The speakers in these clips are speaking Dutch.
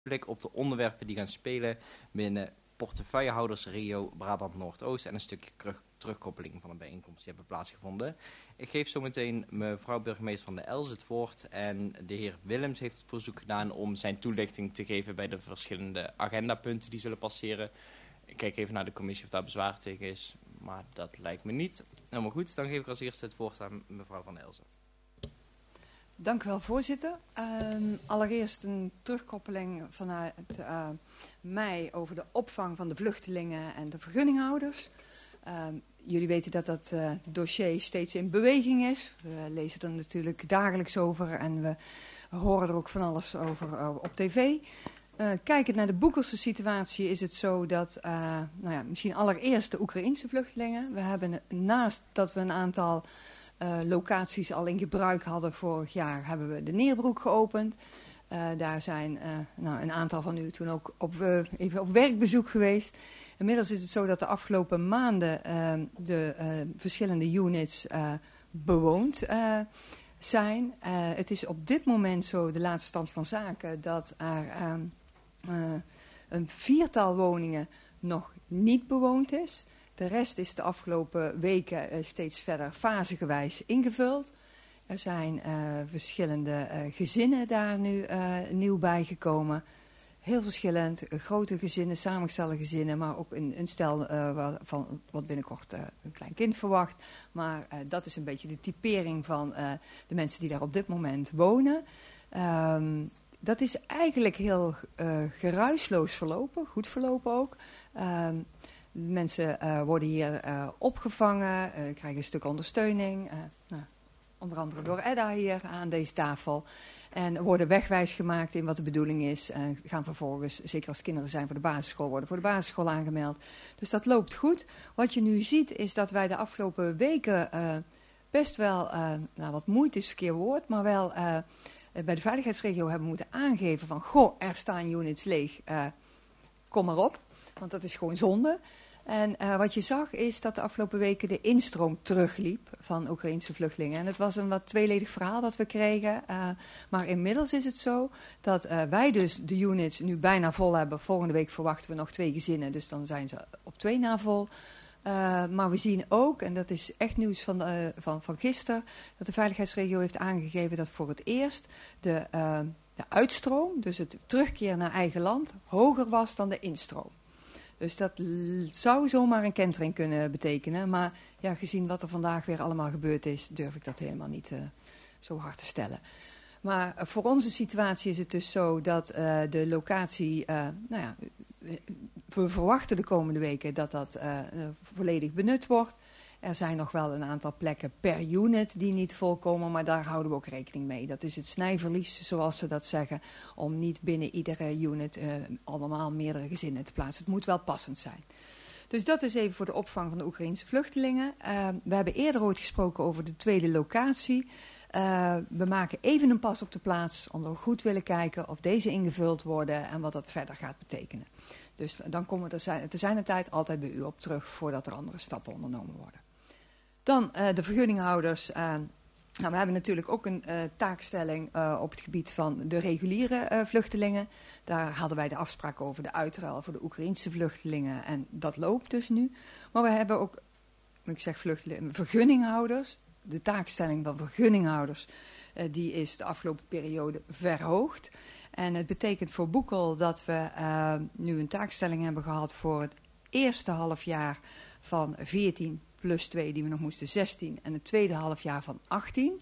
blik op de onderwerpen die gaan spelen binnen portefeuillehoudersregio Brabant Noordoost en een stukje terugkoppeling van de bijeenkomst die hebben plaatsgevonden. Ik geef zo meteen mevrouw burgemeester van de Els het woord en de heer Willems heeft het verzoek gedaan om zijn toelichting te geven bij de verschillende agendapunten die zullen passeren. Ik kijk even naar de commissie of daar bezwaar tegen is, maar dat lijkt me niet. Helemaal goed, dan geef ik als eerste het woord aan mevrouw van Elzen. Dank u wel, voorzitter. Allereerst een terugkoppeling vanuit mij over de opvang van de vluchtelingen en de vergunninghouders. Jullie weten dat dat dossier steeds in beweging is. We lezen er natuurlijk dagelijks over en we horen er ook van alles over op tv. Kijkend naar de Boekelse situatie is het zo dat, misschien allereerst de Oekraïense vluchtelingen. We hebben naast dat we een aantal locaties al in gebruik hadden vorig jaar, hebben we de Neerbroek geopend. Daar zijn een aantal van u toen ook even op werkbezoek geweest. Inmiddels is het zo dat de afgelopen maanden de verschillende units bewoond zijn. Het is op dit moment zo, de laatste stand van zaken, dat er een 4-tal woningen nog niet bewoond is. De rest is de afgelopen weken steeds verder fasegewijs ingevuld. Er zijn verschillende gezinnen daar nu nieuw bijgekomen. Heel verschillend, grote gezinnen, samengestelde gezinnen, maar ook een stel van wat binnenkort een klein kind verwacht. Maar dat is een beetje de typering van de mensen die daar op dit moment wonen. Dat is eigenlijk heel geruisloos verlopen, goed verlopen ook. Mensen worden hier opgevangen, krijgen een stuk ondersteuning. Onder andere door Edda hier aan deze tafel. En worden wegwijs gemaakt in wat de bedoeling is. En gaan vervolgens, zeker als kinderen zijn voor de basisschool, worden voor de basisschool aangemeld. Dus dat loopt goed. Wat je nu ziet is dat wij de afgelopen weken best wel, wat moeite is het verkeerde woord, maar wel bij de veiligheidsregio hebben moeten aangeven van, goh, er staan units leeg, kom maar op. Want dat is gewoon zonde. En wat je zag is dat de afgelopen weken de instroom terugliep van Oekraïense vluchtelingen. En het was een wat tweeledig verhaal wat we kregen. Maar inmiddels is het zo dat wij dus de units nu bijna vol hebben. Volgende week verwachten we nog 2 gezinnen, dus dan zijn ze op 2 na vol. Maar we zien ook, en dat is echt nieuws van gisteren, dat de veiligheidsregio heeft aangegeven dat voor het eerst de uitstroom, dus het terugkeer naar eigen land, hoger was dan de instroom. Dus dat zou zomaar een kentering kunnen betekenen. Maar ja, gezien wat er vandaag weer allemaal gebeurd is, durf ik dat helemaal niet zo hard te stellen. Maar voor onze situatie is het dus zo dat de locatie, we verwachten de komende weken dat dat volledig benut wordt. Er zijn nog wel een aantal plekken per unit die niet volkomen, maar daar houden we ook rekening mee. Dat is het snijverlies, zoals ze dat zeggen, om niet binnen iedere unit allemaal meerdere gezinnen te plaatsen. Het moet wel passend zijn. Dus dat is even voor de opvang van de Oekraïense vluchtelingen. We hebben eerder ooit gesproken over de tweede locatie. We maken even een pas op de plaats, omdat we goed willen kijken of deze ingevuld worden en wat dat verder gaat betekenen. Dus dan komen we te zijn de tijd altijd bij u op terug voordat er andere stappen ondernomen worden. Dan de vergunninghouders. We hebben natuurlijk ook een taakstelling op het gebied van de reguliere vluchtelingen. Daar hadden wij de afspraak over de uitruil voor de Oekraïense vluchtelingen. En dat loopt dus nu. Maar we hebben ook, vergunninghouders. De taakstelling van vergunninghouders, die is de afgelopen periode verhoogd. En het betekent voor Boekel dat we nu een taakstelling hebben gehad voor het eerste halfjaar van 14 plus 2 die we nog moesten 16 en het tweede halfjaar van 18.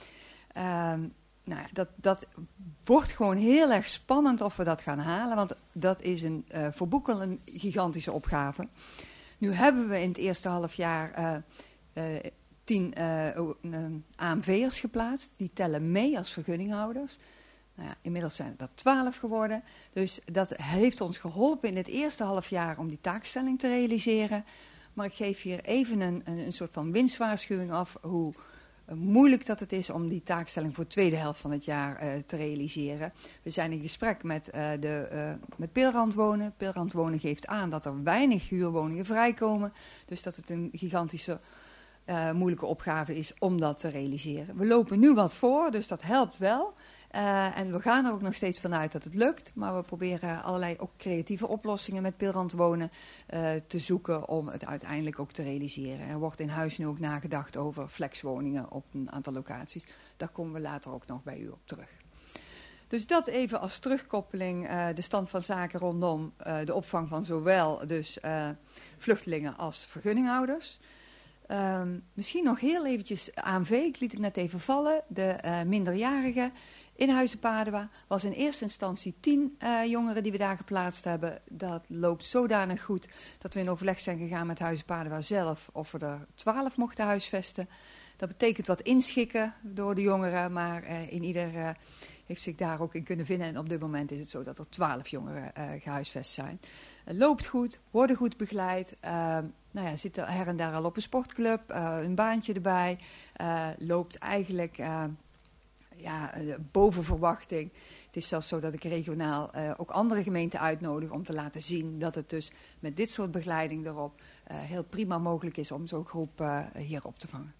Dat wordt gewoon heel erg spannend of we dat gaan halen, want dat is voor Boekel een gigantische opgave. Nu hebben we in het eerste halfjaar 10 AMV'ers geplaatst, die tellen mee als vergunninghouders. Inmiddels zijn dat 12 geworden. Dus dat heeft ons geholpen in het eerste halfjaar om die taakstelling te realiseren. Maar ik geef hier even een soort van winstwaarschuwing af hoe moeilijk dat het is om die taakstelling voor de tweede helft van het jaar te realiseren. We zijn in gesprek met Peelrand Wonen. Peelrand Wonen geeft aan dat er weinig huurwoningen vrijkomen. Dus dat het een gigantische moeilijke opgave is om dat te realiseren. We lopen nu wat voor, dus dat helpt wel. En we gaan er ook nog steeds vanuit dat het lukt. Maar we proberen allerlei ook creatieve oplossingen met Pilrand Wonen te zoeken om het uiteindelijk ook te realiseren. Er wordt in huis nu ook nagedacht over flexwoningen op een aantal locaties. Daar komen we later ook nog bij u op terug. Dus dat even als terugkoppeling, de stand van zaken rondom de opvang van zowel dus vluchtelingen als vergunninghouders. Misschien nog heel eventjes AMV, ik liet het net even vallen, de minderjarigen in Huizen Padua was in eerste instantie 10 jongeren die we daar geplaatst hebben. Dat loopt zodanig goed dat we in overleg zijn gegaan met Huizen Padua zelf of we er 12 mochten huisvesten. Dat betekent wat inschikken door de jongeren, maar in ieder heeft zich daar ook in kunnen vinden. En op dit moment is het zo dat er 12 jongeren gehuisvest zijn. Loopt goed, worden goed begeleid. Zitten her en daar al op een sportclub, een baantje erbij. Loopt eigenlijk boven verwachting. Het is zelfs zo dat ik regionaal ook andere gemeenten uitnodig om te laten zien dat het dus met dit soort begeleiding erop heel prima mogelijk is om zo'n groep hier op te vangen.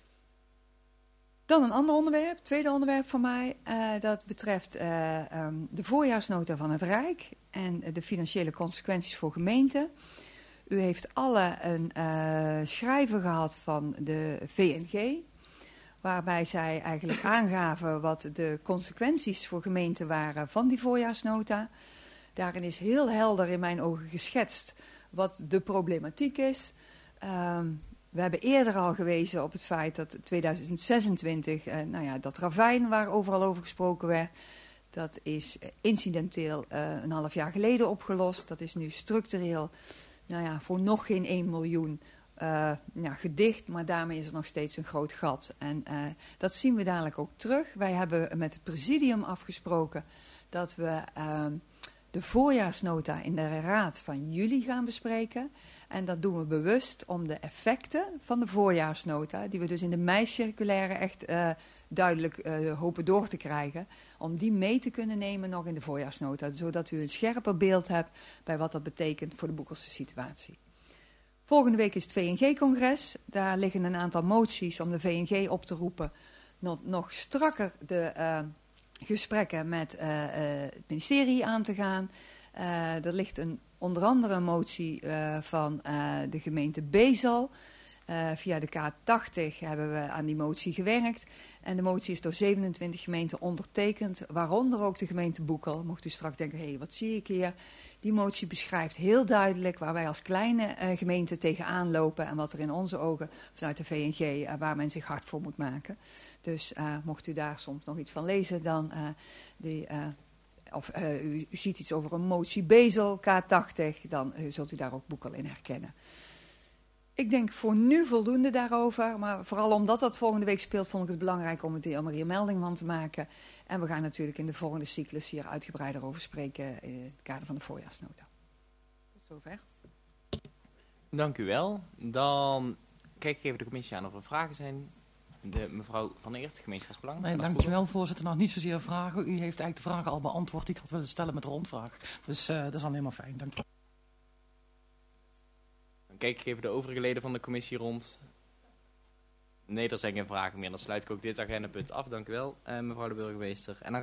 Dan een ander onderwerp, tweede onderwerp van mij. Dat betreft de voorjaarsnota van het Rijk en de financiële consequenties voor gemeenten. U heeft alle een schrijven gehad van de VNG, waarbij zij eigenlijk aangaven wat de consequenties voor gemeenten waren van die voorjaarsnota. Daarin is heel helder in mijn ogen geschetst wat de problematiek is. We hebben eerder al gewezen op het feit dat 2026, dat ravijn waar overal over gesproken werd, dat is incidenteel een half jaar geleden opgelost. Dat is nu structureel voor nog geen 1 miljoen gedicht, maar daarmee is er nog steeds een groot gat. En dat zien we dadelijk ook terug. Wij hebben met het presidium afgesproken dat we de voorjaarsnota in de raad van juli gaan bespreken. En dat doen we bewust om de effecten van de voorjaarsnota, die we dus in de mei-circulaire echt duidelijk hopen door te krijgen, om die mee te kunnen nemen nog in de voorjaarsnota, zodat u een scherper beeld hebt bij wat dat betekent voor de Boekelse situatie. Volgende week is het VNG-congres. Daar liggen een aantal moties om de VNG op te roepen nog strakker de gesprekken met het ministerie aan te gaan. Er ligt onder andere een motie van de gemeente Bezel. Via de K80 hebben we aan die motie gewerkt. En de motie is door 27 gemeenten ondertekend, waaronder ook de gemeente Boekel. Mocht u straks denken, wat zie ik hier? Die motie beschrijft heel duidelijk waar wij als kleine gemeente tegenaan lopen en wat er in onze ogen vanuit de VNG, waar men zich hard voor moet maken. Dus mocht u daar soms nog iets van lezen, dan u ziet iets over een motie Bezel, K80, dan zult u daar ook Boekel in herkennen. Ik denk voor nu voldoende daarover, maar vooral omdat dat volgende week speelt, vond ik het belangrijk om er hier melding van te maken. En we gaan natuurlijk in de volgende cyclus hier uitgebreider over spreken in het kader van de voorjaarsnota. Tot zover. Dank u wel. Dan kijk ik even de commissie aan of er vragen zijn. Mevrouw Van Eert, gemeenschapsbelang. Nee, dankjewel voorzitter. Nog niet zozeer vragen. U heeft eigenlijk de vragen al beantwoord die ik had willen stellen met de rondvraag. Dus dat is alleen maar fijn. Dank je. Dan kijk ik even de overige leden van de commissie rond. Nee, er zijn geen vragen meer. Dan sluit ik ook dit agendapunt af. Dank u wel, mevrouw de burgemeester. En dan